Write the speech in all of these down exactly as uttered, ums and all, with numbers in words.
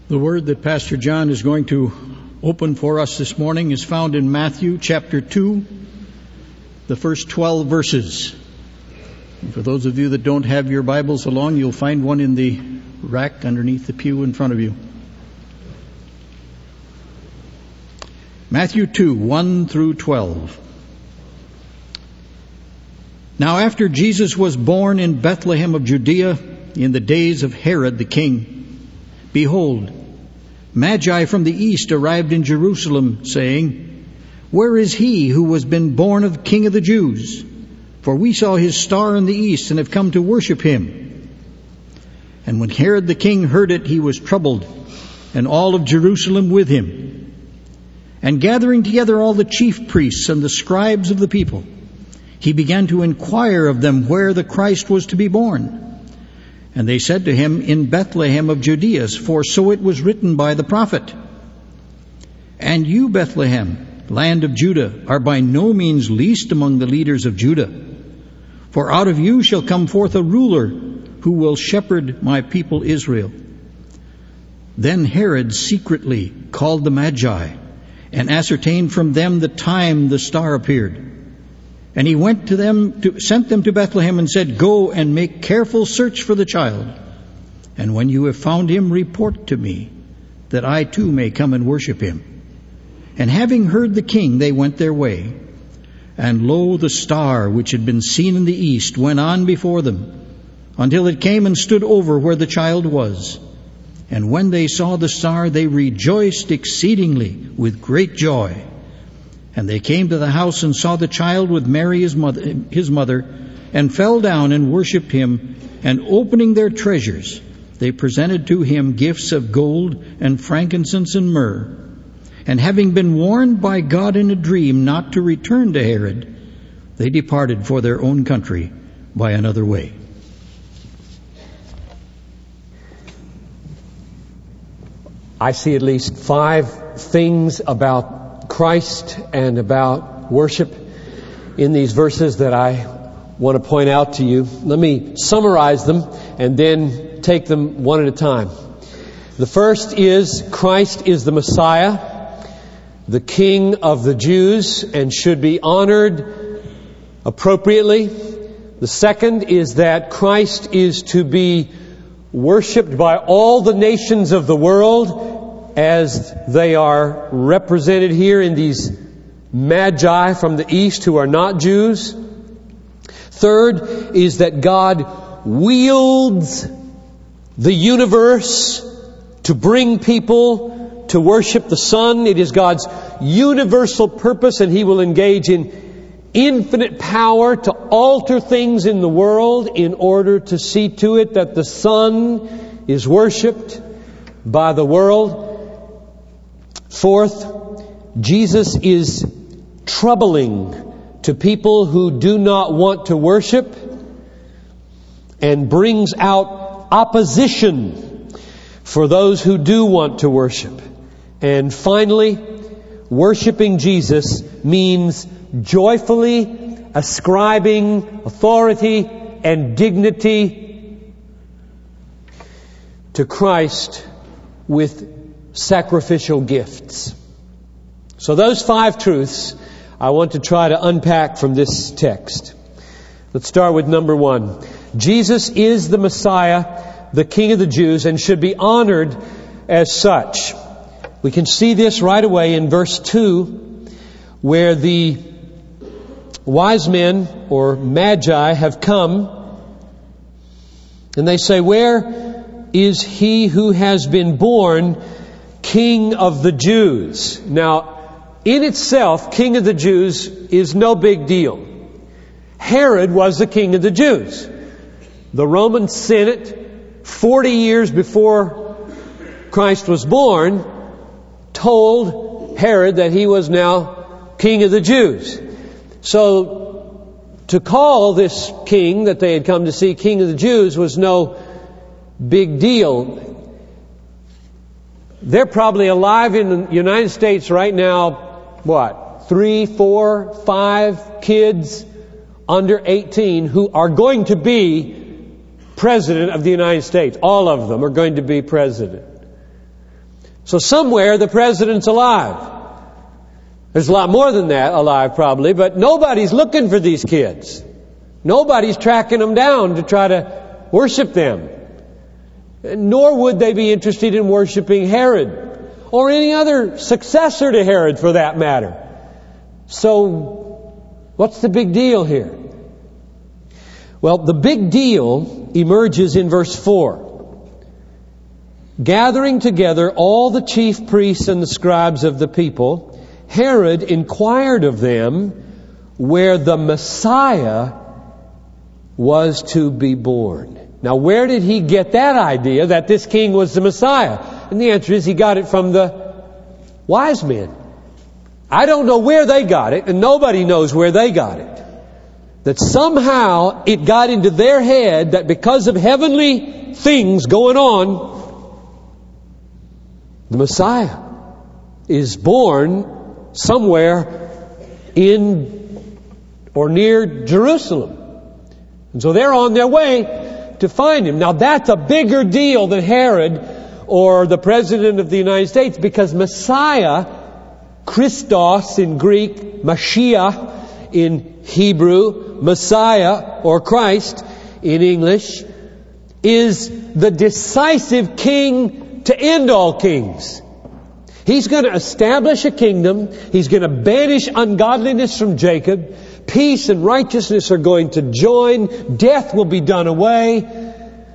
The word that Pastor John is going to open for us this morning is found in Matthew chapter two, the first twelve verses. And for those of you that don't have your Bibles along, you'll find one in the rack underneath the pew in front of you. Matthew two, one through twelve. Now after Jesus was born in Bethlehem of Judea in the days of Herod the king, behold, Magi from the east arrived in Jerusalem, saying, Where is he who was been born of King of the Jews? For we saw his star in the east and have come to worship him. And when Herod the king heard it, he was troubled, and all of Jerusalem with him. And gathering together all the chief priests and the scribes of the people, he began to inquire of them where the Christ was to be born. And they said to him, In Bethlehem of Judea, for so it was written by the prophet. And you, Bethlehem, land of Judah, are by no means least among the leaders of Judah. For out of you shall come forth a ruler who will shepherd my people Israel. Then Herod secretly called the Magi and ascertained from them the time the star appeared. And he went to them, to, sent them to Bethlehem and said, Go and make careful search for the child. And when you have found him, report to me, that I too may come and worship him. And having heard the king, they went their way. And lo, the star which had been seen in the east went on before them, until it came and stood over where the child was. And when they saw the star, they rejoiced exceedingly with great joy. And they came to the house and saw the child with Mary his mother, his mother, and fell down and worshipped him. And opening their treasures, they presented to him gifts of gold and frankincense and myrrh. And having been warned by God in a dream not to return to Herod, they departed for their own country by another way. I see at least five things about Christ and about worship in these verses that I want to point out to you. Let me summarize them and then take them one at a time. The first is Christ is the Messiah, the King of the Jews, and should be honored appropriately. The second is that Christ is to be worshipped by all the nations of the world as they are represented here in these Magi from the east who are not Jews. Third is that God wields the universe to bring people to worship the Son. It is God's universal purpose, and He will engage in infinite power to alter things in the world in order to see to it that the Son is worshipped by the world. Fourth, Jesus is troubling to people who do not want to worship and brings out opposition for those who do want to worship. And finally, worshiping Jesus means joyfully ascribing authority and dignity to Christ with sacrificial gifts. So those five truths I want to try to unpack from this text. Let's start with number one. Jesus is the Messiah, the King of the Jews, and should be honored as such. We can see this right away in verse two, where the wise men or Magi have come and they say, Where is he who has been born King of the Jews? Now, in itself, King of the Jews is no big deal. Herod was the King of the Jews. The Roman Senate, forty years before Christ was born, told Herod that he was now King of the Jews. So, to call this king that they had come to see King of the Jews was no big deal. They're probably alive in the United States right now, what, three, four, five kids under eighteen who are going to be President of the United States. All of them are going to be president. So somewhere the president's alive. There's a lot more than that alive probably, but nobody's looking for these kids. Nobody's tracking them down to try to worship them. Nor would they be interested in worshiping Herod or any other successor to Herod for that matter. So, what's the big deal here? Well, the big deal emerges in verse four. Gathering together all the chief priests and the scribes of the people, Herod inquired of them where the Messiah was to be born. Now, where did he get that idea that this king was the Messiah? And the answer is he got it from the wise men. I don't know where they got it, and nobody knows where they got it. That somehow it got into their head that because of heavenly things going on, the Messiah is born somewhere in or near Jerusalem. And so they're on their way to find him. Now that's a bigger deal than Herod or the President of the United States, because Messiah, Christos in Greek, Mashiach in Hebrew, Messiah or Christ in English, is the decisive king to end all kings. He's going to establish a kingdom. He's going to banish ungodliness from Jacob. Peace and righteousness are going to join. Death will be done away.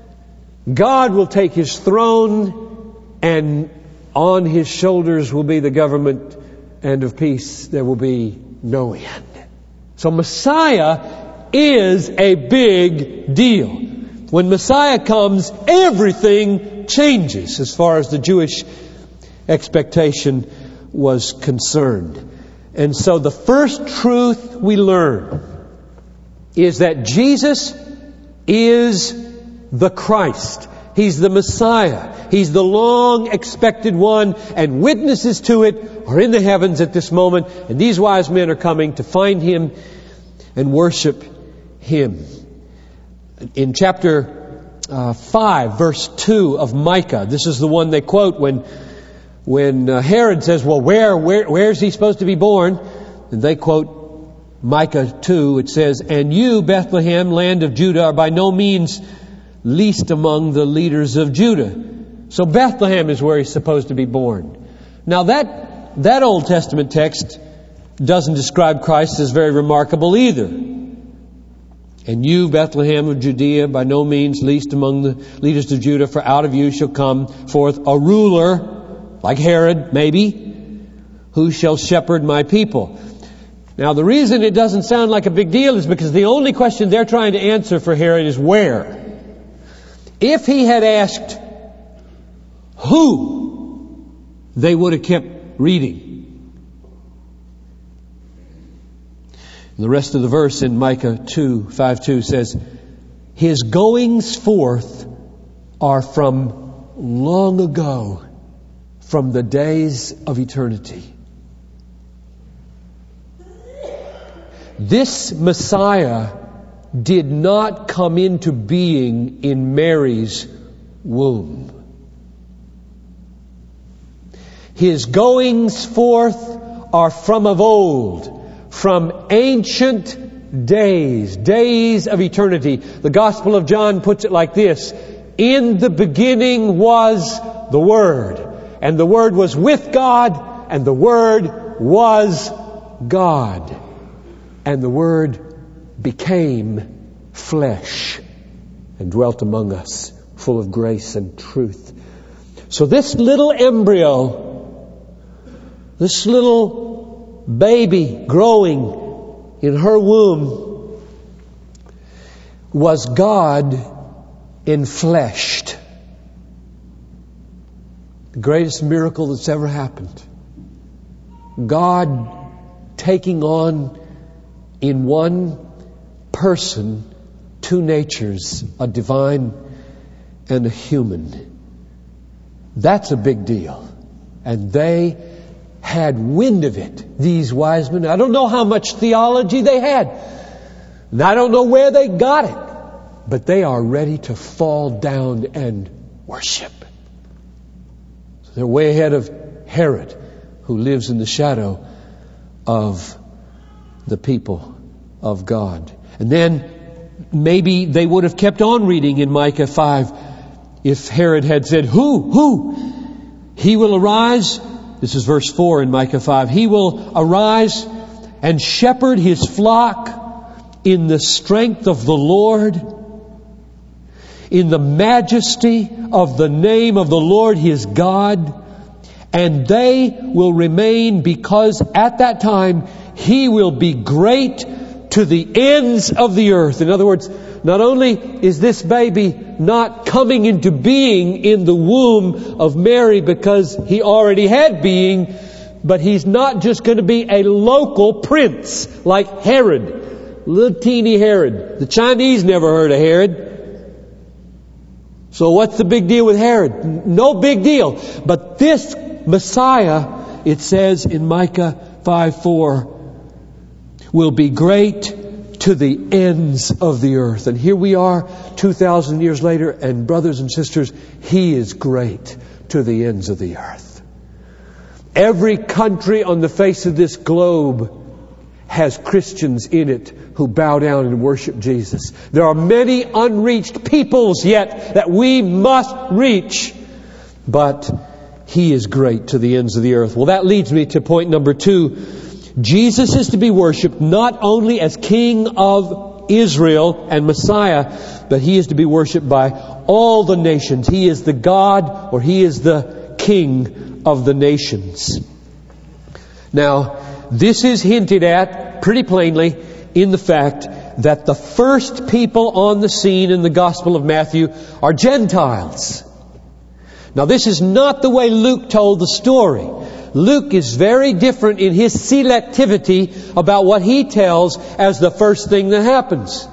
God will take His throne, and on His shoulders will be the government, and of peace there will be no end. So Messiah is a big deal. When Messiah comes, everything changes as far as the Jewish expectation was concerned. And so the first truth we learn is that Jesus is the Christ. He's the Messiah. He's the long expected one, and witnesses to it are in the heavens at this moment, and these wise men are coming to find Him and worship Him. In chapter uh, five, verse two of Micah, this is the one they quote when When uh, Herod says, well, where, where, where's he supposed to be born? And they quote Micah two. It says, and you, Bethlehem, land of Judah, are by no means least among the leaders of Judah. So Bethlehem is where he's supposed to be born. Now that, that Old Testament text doesn't describe Christ as very remarkable either. And you, Bethlehem of Judea, by no means least among the leaders of Judah, for out of you shall come forth a ruler, like Herod, maybe, who shall shepherd my people. Now, the reason it doesn't sound like a big deal is because the only question they're trying to answer for Herod is where. If he had asked who, they would have kept reading. The rest of the verse in Micah two, five two says, His goings forth are from long ago, from the days of eternity. This Messiah did not come into being in Mary's womb. His goings forth are from of old, from ancient days, days of eternity. The Gospel of John puts it like this: in the beginning was the Word, and the Word was with God, and the Word was God. And the Word became flesh and dwelt among us, full of grace and truth. So this little embryo, this little baby growing in her womb, was God enfleshed. The greatest miracle that's ever happened. God taking on in one person two natures, a divine and a human. That's a big deal. And they had wind of it, these wise men. I don't know how much theology they had. And I don't know where they got it. But they are ready to fall down and worship. They're way ahead of Herod, who lives in the shadow of the people of God. And then maybe they would have kept on reading in Micah five if Herod had said, Who? Who? He will arise. This is verse four in Micah five. He will arise and shepherd his flock in the strength of the Lord, in the majesty of the name of the Lord his God. And they will remain, because at that time he will be great to the ends of the earth. In other words, not only is this baby not coming into being in the womb of Mary because he already had being, but he's not just going to be a local prince like Herod, little teeny Herod. The Chinese never heard of Herod. So what's the big deal with Herod? No big deal. But this Messiah, it says in Micah five four, will be great to the ends of the earth. And here we are two thousand years later, and brothers and sisters, He is great to the ends of the earth. Every country on the face of this globe has Christians in it who bow down and worship Jesus. There are many unreached peoples yet that we must reach, but He is great to the ends of the earth. Well, that leads me to point number two. Jesus is to be worshipped not only as King of Israel and Messiah, but He is to be worshipped by all the nations. He is the God, or He is the King of the nations. Now, this is hinted at pretty plainly in the fact that the first people on the scene in the Gospel of Matthew are Gentiles. Now, this is not the way Luke told the story. Luke is very different in his selectivity about what he tells as the first thing that happens.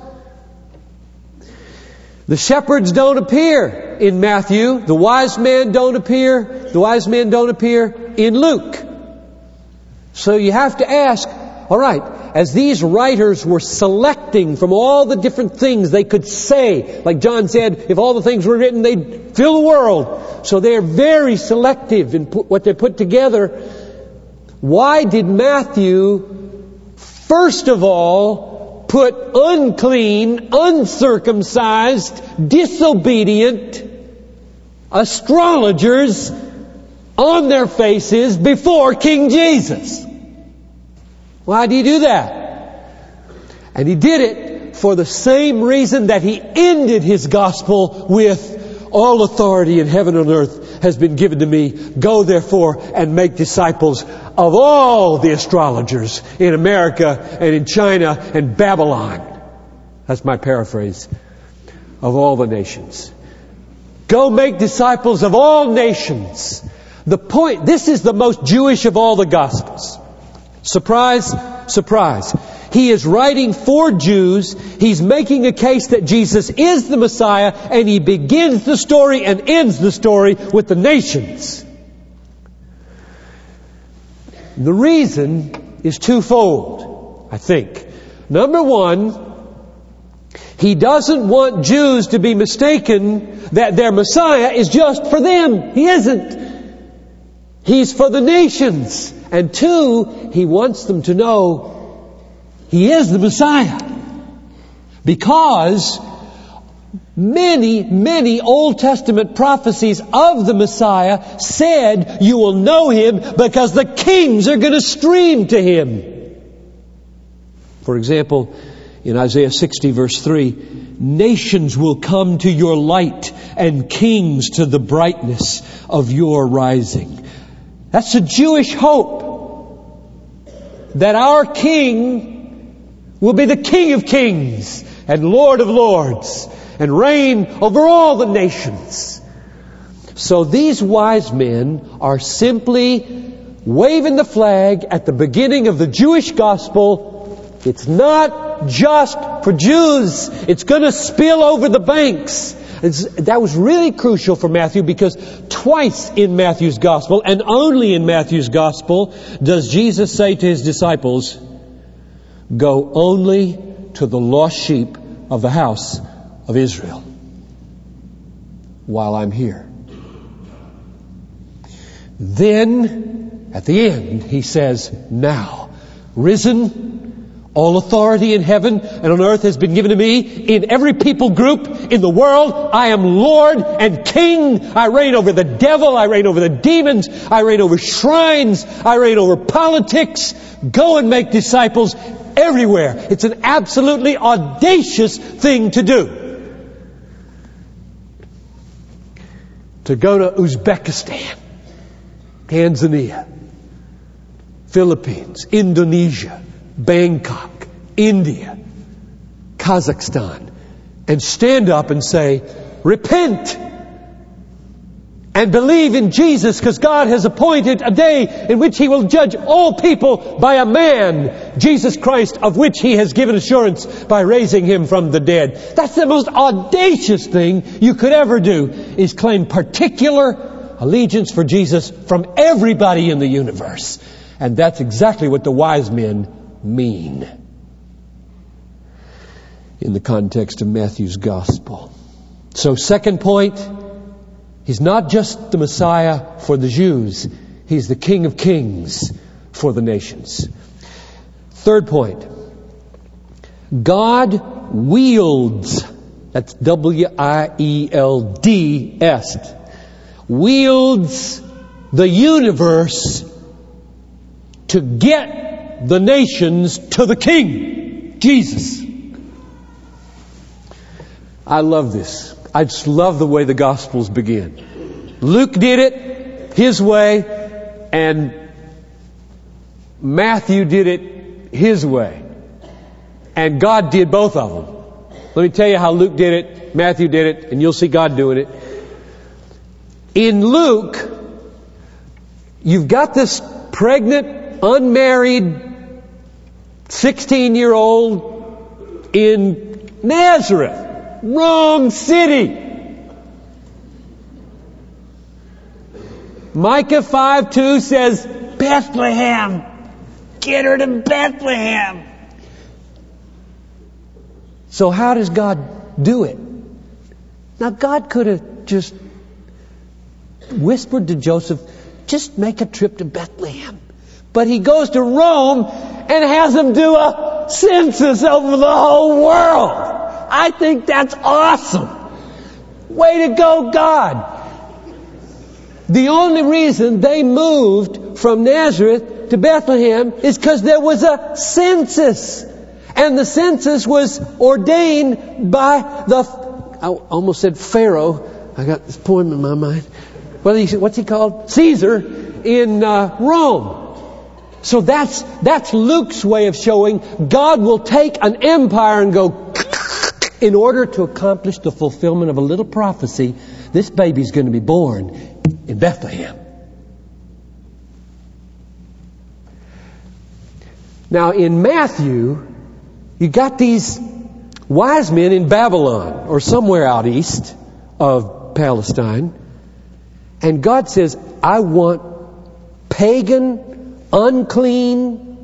The shepherds don't appear in Matthew. The wise men don't appear. The wise men don't appear in Luke. So you have to ask, all right, as these writers were selecting from all the different things they could say, like John said, if all the things were written, they'd fill the world. So they're very selective in put, what they put together. Why did Matthew, first of all, put unclean, uncircumcised, disobedient astrologers on their faces before King Jesus? Why do you do that? And He did it for the same reason that He ended His gospel with, all authority in heaven and earth has been given to me. Go therefore and make disciples of all the astrologers in America and in China and Babylon. That's my paraphrase. Of all the nations. Go make disciples of all nations. The point, this is the most Jewish of all the Gospels. Surprise, surprise. He is writing for Jews. He's making a case that Jesus is the Messiah, and He begins the story and ends the story with the nations. The reason is twofold, I think. Number one, He doesn't want Jews to be mistaken that their Messiah is just for them. He isn't. He's for the nations. And two, He wants them to know He is the Messiah. Because many, many Old Testament prophecies of the Messiah said you will know Him because the kings are going to stream to Him. For example, in Isaiah sixty verse three, nations will come to your light and kings to the brightness of your rising. That's a Jewish hope, that our King will be the King of kings and Lord of lords and reign over all the nations. So these wise men are simply waving the flag at the beginning of the Jewish gospel. It's not just for Jews. It's going to spill over the banks. It's, that was really crucial for Matthew, because twice in Matthew's Gospel, and only in Matthew's Gospel, does Jesus say to His disciples, go only to the lost sheep of the house of Israel while I'm here. Then, at the end, he says, now, risen, all authority in heaven and on earth has been given to me. In every people group in the world, I am Lord and King. I reign over the devil. I reign over the demons. I reign over shrines. I reign over politics. Go and make disciples everywhere. It's an absolutely audacious thing to do. To go to Uzbekistan, Tanzania, Philippines, Indonesia, Bangkok, India, Kazakhstan, and stand up and say, repent and believe in Jesus, because God has appointed a day in which He will judge all people by a man, Jesus Christ, of which He has given assurance by raising Him from the dead. That's the most audacious thing you could ever do, is claim particular allegiance for Jesus from everybody in the universe. And that's exactly what the wise men mean in the context of Matthew's Gospel. So, second point, He's not just the Messiah for the Jews. He's the King of Kings for the nations. Third point, God wields, that's W I E L D S, wields the universe to get the nations to the King, Jesus. I love this. I just love the way the Gospels begin. Luke did it his way, and Matthew did it his way. And God did both of them. Let me tell you how Luke did it, Matthew did it, and you'll see God doing it. In Luke, you've got this pregnant, unmarried, sixteen-year-old in Nazareth. Wrong city. Micah five two says, Bethlehem. Get her to Bethlehem. So how does God do it? Now, God could have just whispered to Joseph, just make a trip to Bethlehem. But He goes to Rome and has him do a census over the whole world. I think that's awesome. Way to go, God. The only reason they moved from Nazareth to Bethlehem is because there was a census. And the census was ordained by the, I almost said Pharaoh. I got this poem in my mind. What's he called? Caesar in uh, Rome. So that's, that's Luke's way of showing God will take an empire and go, in order to accomplish the fulfillment of a little prophecy, this baby's going to be born in Bethlehem. Now in Matthew, you got these wise men in Babylon or somewhere out east of Palestine. And God says, I want pagan, unclean,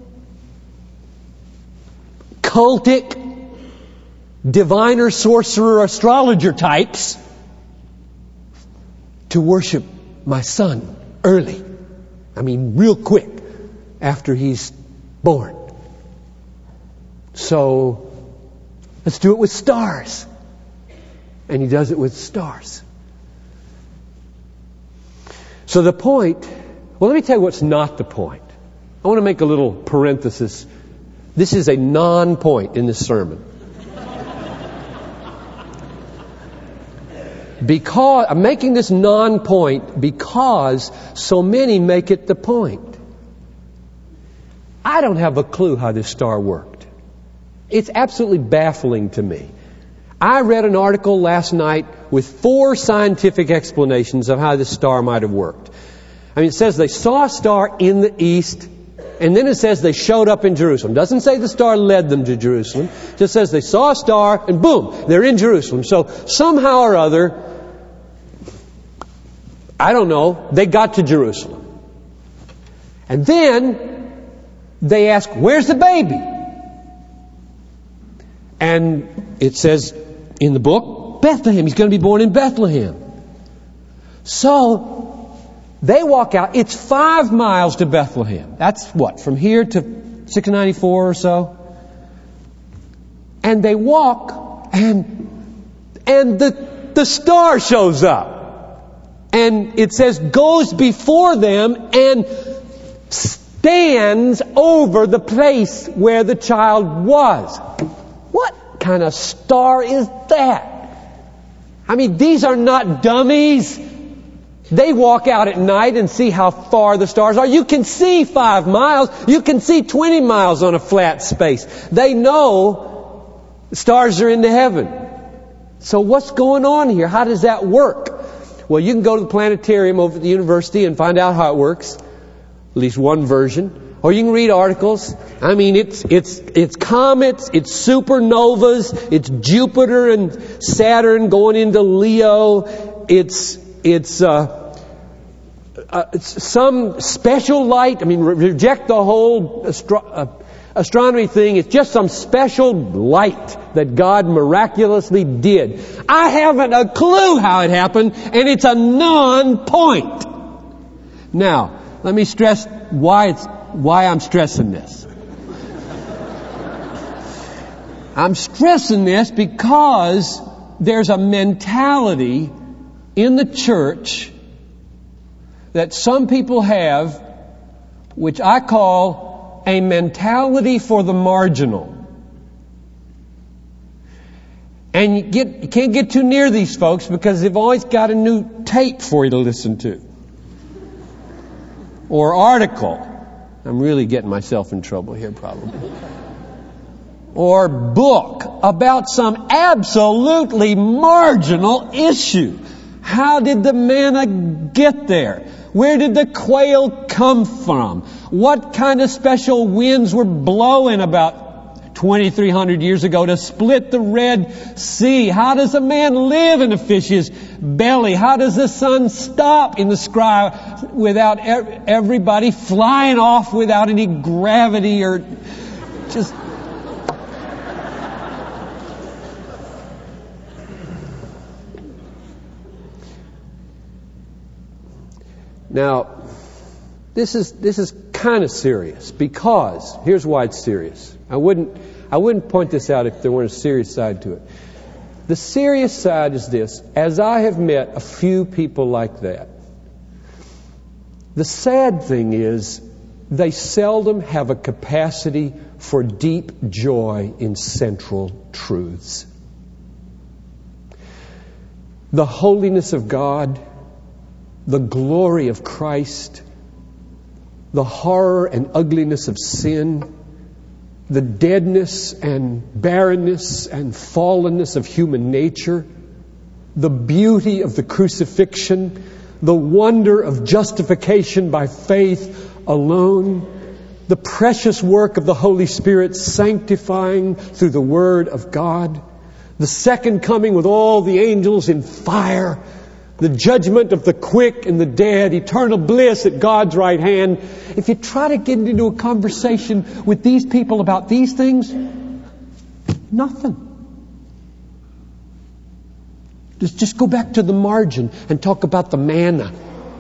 cultic, diviner, sorcerer, astrologer types to worship my son early. I mean, real quick after he's born. So, let's do it with stars. And He does it with stars. So the point, well, let me tell you what's not the point. I want to make a little parenthesis. This is a non-point in this sermon. Because I'm making this non-point because so many make it the point. I don't have a clue how this star worked. It's absolutely baffling to me. I read an article last night with four scientific explanations of how this star might have worked. I mean, it says they saw a star in the east, and then it says they showed up in Jerusalem. It doesn't say the star led them to Jerusalem. It just says they saw a star, and boom, they're in Jerusalem. So somehow or other, I don't know, they got to Jerusalem. And then they ask, where's the baby? And it says in the book, Bethlehem. He's going to be born in Bethlehem. So They walk out. It's five miles to Bethlehem. That's what, from here to six ninety-four or so? And they walk, and and the the star shows up. And it says, goes before them and stands over the place where the child was. What kind of star is that? I mean, these are not dummies. They walk out at night and see how far the stars are. You can see five miles. You can see twenty miles on a flat space. They know the stars are into heaven. So what's going on here? How does that work? Well, you can go to the planetarium over at the university and find out how it works. At least one version. Or you can read articles. I mean, it's it's it's comets, it's supernovas, it's Jupiter and Saturn going into Leo. It's it's uh, uh, it's some special light. I mean, re- reject the whole astro- uh, astronomy thing. It's just some special light that God miraculously did. I haven't a clue how it happened, and it's a non-point. Now, let me stress why it's why I'm stressing this. I'm stressing this because there's a mentality in the church that some people have, which I call a mentality for the marginal. And you, get, you can't get too near these folks because they've always got a new tape for you to listen to. Or article. I'm really getting myself in trouble here probably. Or book about some absolutely marginal issue. How did the manna get there? Where did the quail come from? What kind of special winds were blowing about twenty-three hundred years ago to split the Red Sea? How does a man live in a fish's belly? How does the sun stop in the sky without everybody flying off without any gravity or just... Now, this is this is kind of serious because here's why it's serious. I wouldn't I wouldn't point this out if there weren't a serious side to it. The serious side is this: as I have met a few people like that, the sad thing is they seldom have a capacity for deep joy in central truths. The holiness of God, the glory of Christ, the horror and ugliness of sin, the deadness and barrenness and fallenness of human nature, the beauty of the crucifixion, the wonder of justification by faith alone, the precious work of the Holy Spirit sanctifying through the Word of God, the second coming with all the angels in fire, the judgment of the quick and the dead, eternal bliss at God's right hand. If you try to get into a conversation with these people about these things, nothing. Just, just go back to the margin and talk about the manna.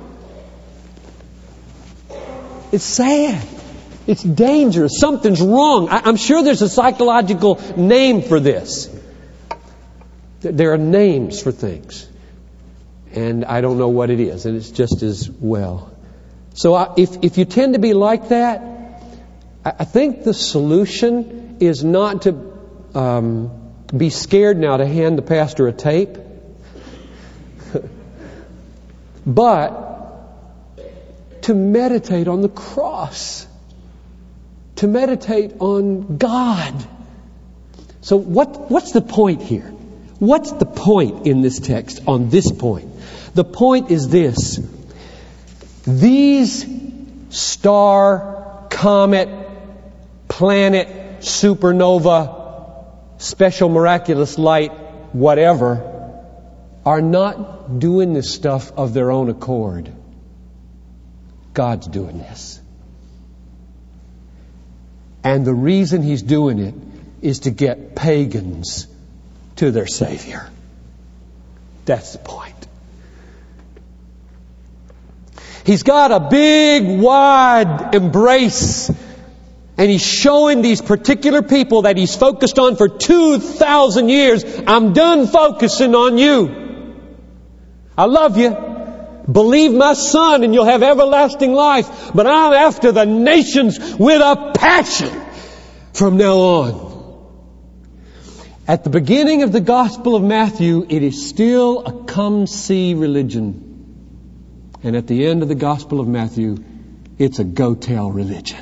It's sad. It's dangerous. Something's wrong. I, I'm sure there's a psychological name for this. There are names for things. And I don't know what it is, and it's just as well. So I, if if you tend to be like that, I, I think the solution is not to um, be scared now to hand the pastor a tape, but to meditate on the cross, to meditate on God. So what what's the point here? What's the point in this text on this point? The point is this: these star, comet, planet, supernova, special miraculous light, whatever, are not doing this stuff of their own accord. God's doing this. And the reason He's doing it is to get pagans to their Savior. That's the point. He's got a big, wide embrace. And He's showing these particular people that He's focused on for two thousand years, I'm done focusing on you. I love you. Believe my Son and you'll have everlasting life. But I'm after the nations with a passion from now on. At the beginning of the Gospel of Matthew, it is still a come-see religion. And at the end of the Gospel of Matthew, it's a go-tell religion.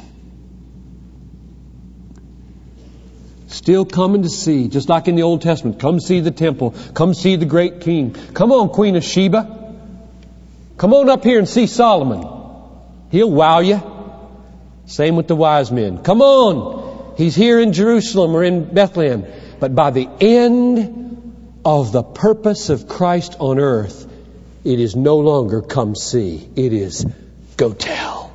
Still coming to see, just like in the Old Testament. Come see the temple. Come see the great king. Come on, Queen of Sheba. Come on up here and see Solomon. He'll wow you. Same with the wise men. Come on. He's here in Jerusalem or in Bethlehem. But by the end of the purpose of Christ on earth, it is no longer come see. It is go tell.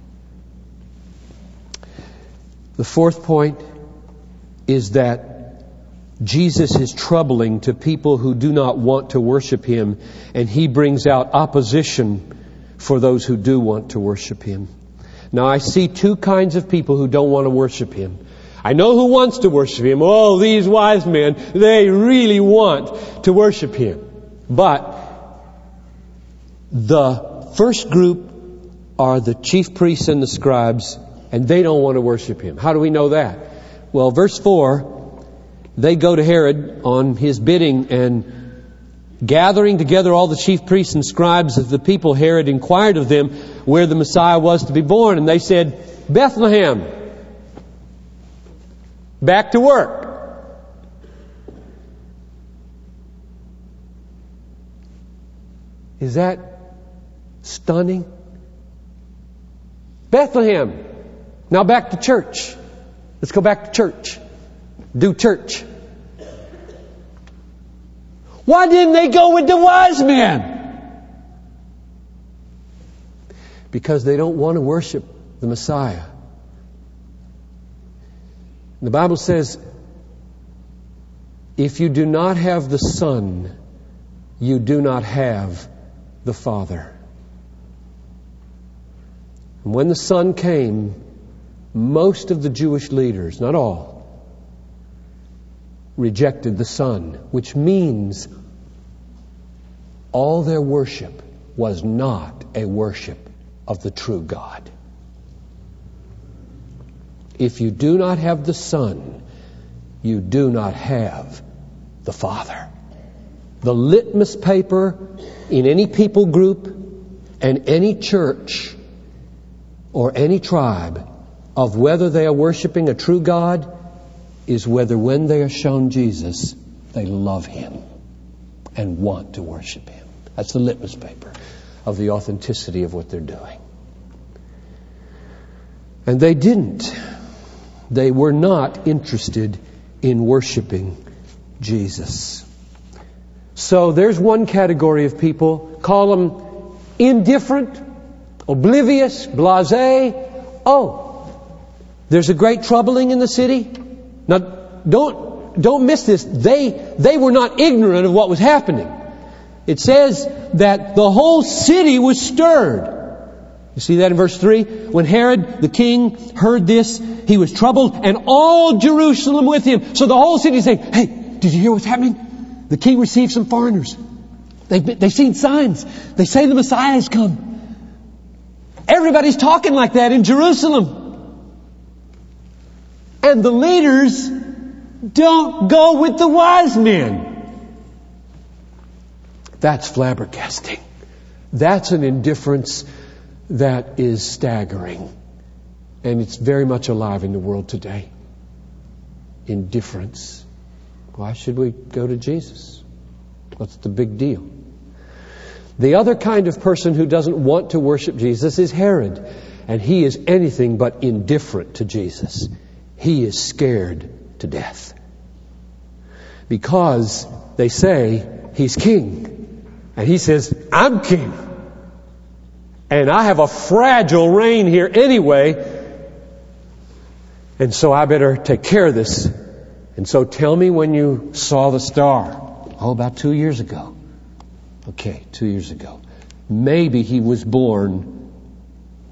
The fourth point is that Jesus is troubling to people who do not want to worship Him, and He brings out opposition for those who do want to worship Him. Now I see two kinds of people who don't want to worship Him. I know who wants to worship Him. Oh, these wise men, they really want to worship Him. But the first group are the chief priests and the scribes, and they don't want to worship Him. How do we know that? Well, verse four, they go to Herod on his bidding, and gathering together all the chief priests and scribes of the people, Herod inquired of them where the Messiah was to be born. And they said, Bethlehem. Back to work. Is that stunning? Bethlehem. Now back to church. Let's go back to church. Do church. Why didn't they go with the wise men? Because they don't want to worship the Messiah. The Bible says, if you do not have the Son, you do not have the Father. And when the Son came, most of the Jewish leaders, not all, rejected the Son, which means all their worship was not a worship of the true God. If you do not have the Son, you do not have the Father. The litmus paper in any people group and any church or any tribe of whether they are worshiping a true God is whether when they are shown Jesus, they love Him and want to worship Him. That's the litmus paper of the authenticity of what they're doing. And they didn't. They were not interested in worshiping Jesus. So there's one category of people, call them indifferent, oblivious, blasé. Oh, there's a great troubling in the city. Now, don't don't miss this. They they were not ignorant of what was happening. It says that the whole city was stirred. You see that in verse three? When Herod the king heard this, he was troubled, and all Jerusalem with him. So the whole city is saying, hey, did you hear what's happening? The king received some foreigners. They've, they've seen signs. They say the Messiah has come. Everybody's talking like that in Jerusalem. And the leaders don't go with the wise men. That's flabbergasting. That's an indifference that is staggering. And it's very much alive in the world today. Indifference. Why should we go to Jesus? What's the big deal? The other kind of person who doesn't want to worship Jesus is Herod. And he is anything but indifferent to Jesus. He is scared to death. Because they say he's king. And he says, I'm king. And I have a fragile reign here anyway. And so I better take care of this. And so tell me when you saw the star. Oh, about two years ago. Okay, two years ago. Maybe he was born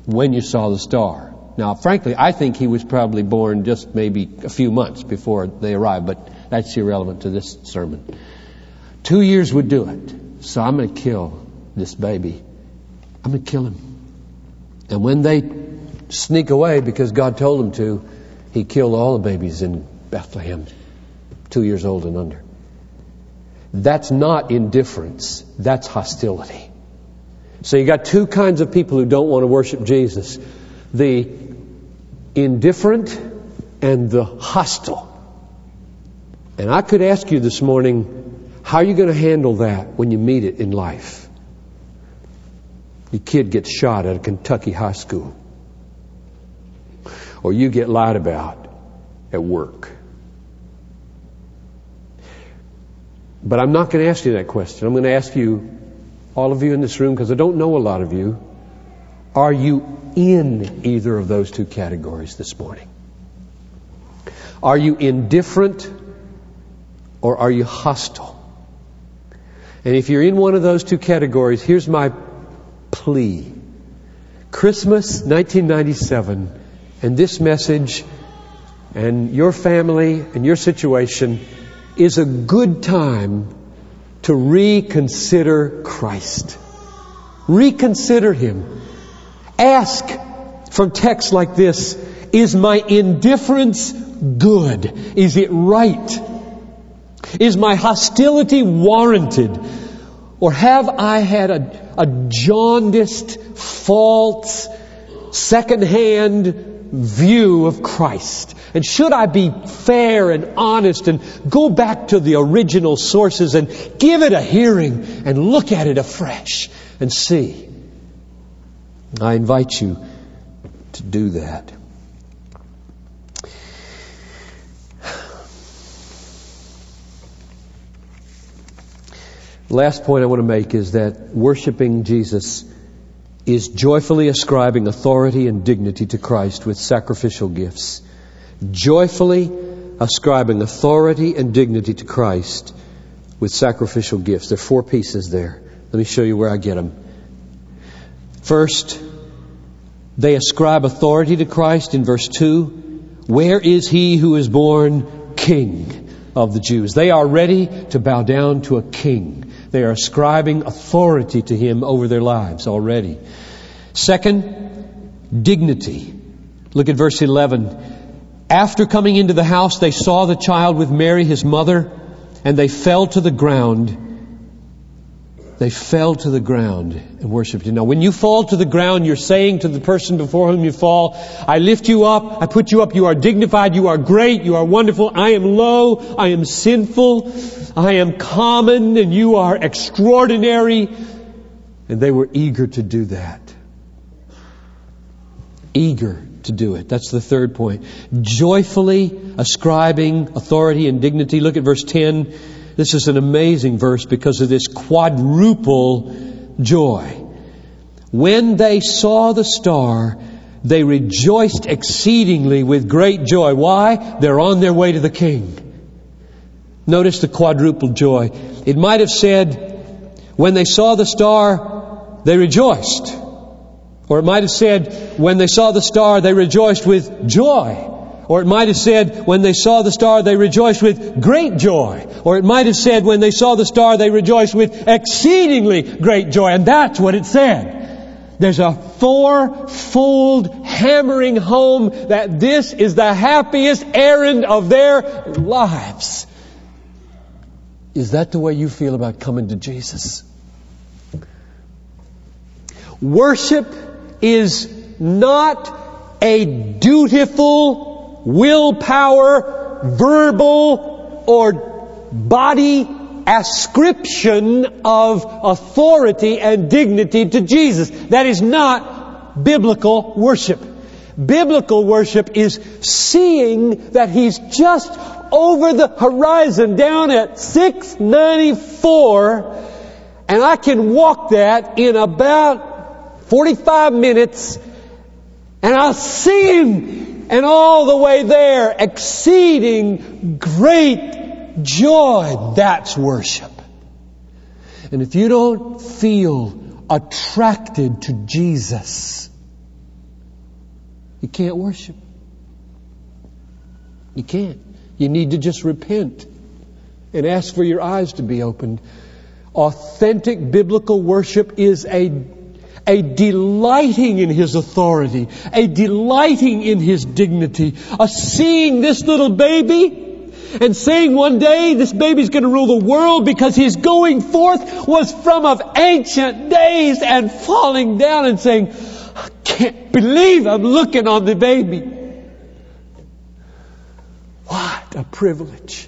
when you saw the star. Now, frankly, I think he was probably born just maybe a few months before they arrived, but that's irrelevant to this sermon. Two years would do it. So I'm going to kill this baby. I'm going to kill him. And when they sneak away because God told them to, he killed all the babies in Bethlehem, two years old and under. That's not indifference. That's hostility. So you got two kinds of people who don't want to worship Jesus. The indifferent and the hostile. And I could ask you this morning, how are you going to handle that when you meet it in life? Your kid gets shot at a Kentucky high school. Or you get lied about at work. But I'm not going to ask you that question. I'm going to ask you, all of you in this room, because I don't know a lot of you, are you in either of those two categories this morning? Are you indifferent or are you hostile? And if you're in one of those two categories, here's my plea. Christmas nineteen ninety-seven and this message and your family and your situation is a good time to reconsider Christ. Reconsider Him. Ask from texts like this, is my indifference good? Is it right? Is my hostility warranted? Or have I had a, a jaundiced, false, second-hand view of Christ? And should I be fair and honest and go back to the original sources and give it a hearing and look at it afresh and see? I invite you to do that. Last point I want to make is that worshiping Jesus is joyfully ascribing authority and dignity to Christ with sacrificial gifts. Joyfully ascribing authority and dignity to Christ with sacrificial gifts. There are four pieces there. Let me show you where I get them. First, they ascribe authority to Christ in verse two. Where is he who is born King of the Jews? They are ready to bow down to a king. They are ascribing authority to him over their lives already. Second, dignity. Look at verse eleven. After coming into the house, they saw the child with Mary, his mother, and they fell to the ground. They fell to the ground and worshipped him. Now, when you fall to the ground, you're saying to the person before whom you fall, I lift you up, I put you up, you are dignified, you are great, you are wonderful, I am low, I am sinful, I am common, and you are extraordinary. And they were eager to do that. Eager to do it. That's the third point. Joyfully ascribing authority and dignity. Look at verse ten. This is an amazing verse because of this quadruple joy. When they saw the star, they rejoiced exceedingly with great joy. Why? They're on their way to the King. Notice the quadruple joy. It might have said, when they saw the star, they rejoiced. Or it might have said, when they saw the star, they rejoiced with joy. Or it might have said, when they saw the star, they rejoiced with great joy. Or it might have said, when they saw the star, they rejoiced with exceedingly great joy. And that's what it said. There's a fourfold hammering home that this is the happiest errand of their lives. Is that the way you feel about coming to Jesus? Worship is not a dutiful, willpower, verbal, or body ascription of authority and dignity to Jesus. That is not biblical worship. Biblical worship is seeing that He's just over the horizon down at six ninety-four, and I can walk that in about forty-five minutes, and I'll see Him, and all the way there, exceeding great joy. That's worship. And if you don't feel attracted to Jesus, You can't worship. You can't. You need to just repent and ask for your eyes to be opened. Authentic biblical worship is a, a delighting in His authority, a delighting in His dignity, a seeing this little baby and saying one day this baby's going to rule the world because His going forth was from of ancient days, and falling down and saying, I can't believe I'm looking on the baby. What a privilege.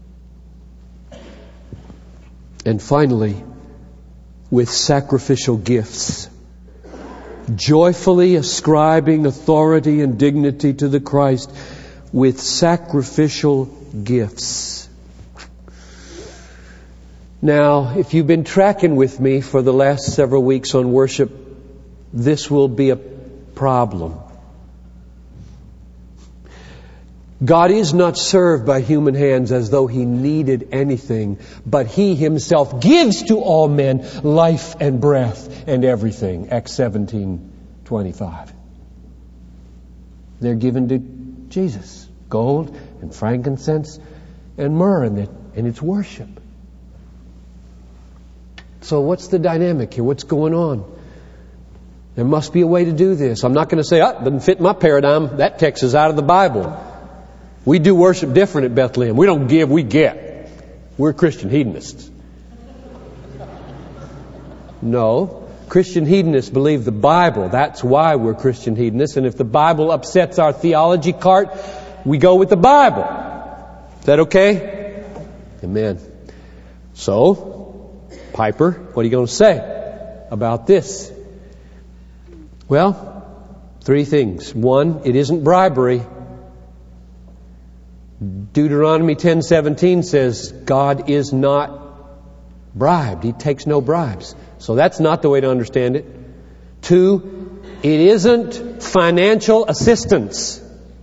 And finally, with sacrificial gifts, joyfully ascribing authority and dignity to the Christ with sacrificial gifts. Now, if you've been tracking with me for the last several weeks on worship, this will be a problem. God is not served by human hands as though He needed anything, but He Himself gives to all men life and breath and everything. Acts seventeen twenty-five. They're given to Jesus. Gold and frankincense and myrrh, and, it, and it's worship. So what's the dynamic here? What's going on? There must be a way to do this. I'm not going to say, oh, it doesn't fit my paradigm. That text is out of the Bible. We do worship different at Bethlehem. We don't give, we get. We're Christian hedonists. No. Christian hedonists believe the Bible. That's why we're Christian hedonists. And if the Bible upsets our theology cart, we go with the Bible. Is that okay? Amen. So, Piper, what are you going to say about this? Well, three things. One, it isn't bribery. Deuteronomy ten seventeen says God is not bribed. He takes no bribes. So that's not the way to understand it. Two, it isn't financial assistance.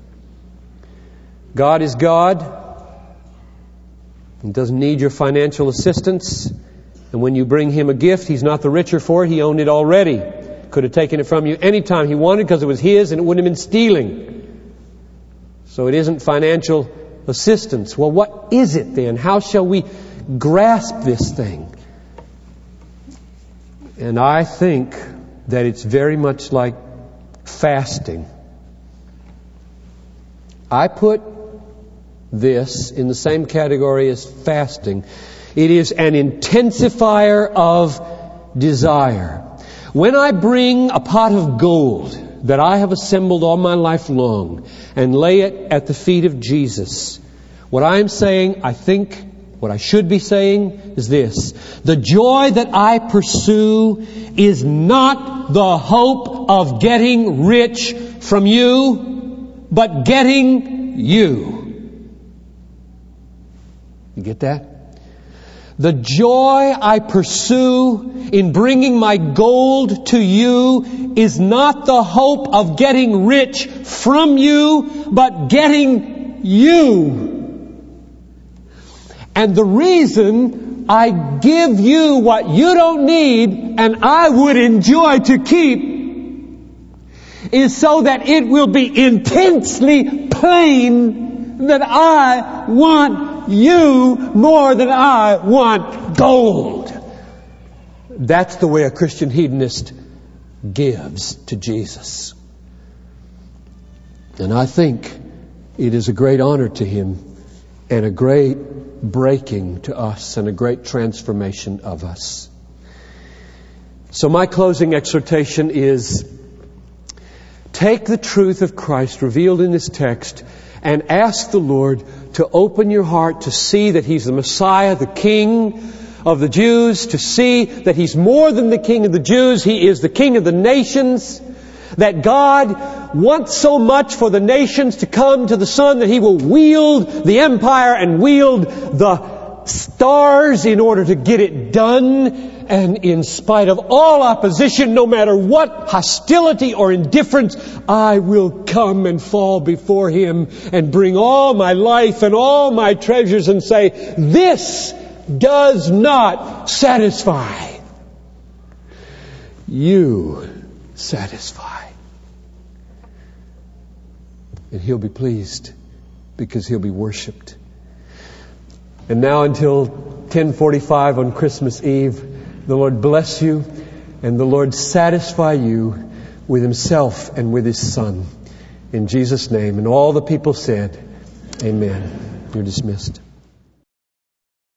God is God. He doesn't need your financial assistance. And when you bring Him a gift, He's not the richer for it. He owned it already. Could have taken it from you anytime He wanted because it was His and it wouldn't have been stealing. So it isn't financial assistance. Well, what is it then? How shall we grasp this thing? And I think that it's very much like fasting. I put this in the same category as fasting. It is an intensifier of desire. When I bring a pot of gold that I have assembled all my life long and lay it at the feet of Jesus, what I am saying, I think, what I should be saying is this: the joy that I pursue is not the hope of getting rich from you, but getting you. You get that? The joy I pursue in bringing my gold to you is not the hope of getting rich from you, but getting you. And the reason I give you what you don't need and I would enjoy to keep is so that it will be intensely plain that I want you more than I want gold. That's the way a Christian hedonist gives to Jesus. And I think it is a great honor to Him and a great breaking to us and a great transformation of us. So my closing exhortation is, take the truth of Christ revealed in this text and ask the Lord to open your heart to see that He's the Messiah, the King of the Jews, to see that He's more than the King of the Jews. He is the King of the nations. That God wants so much for the nations to come to the Son that He will wield the empire and wield the stars in order to get it done. And in spite of all opposition, no matter what hostility or indifference, I will come and fall before Him and bring all my life and all my treasures and say, this does not satisfy. You satisfy. and He'll be pleased because He'll be worshiped. And now until ten forty-five on Christmas Eve, the Lord bless you and the Lord satisfy you with Himself and with His Son. In Jesus' name. And all the people said, Amen. You're dismissed.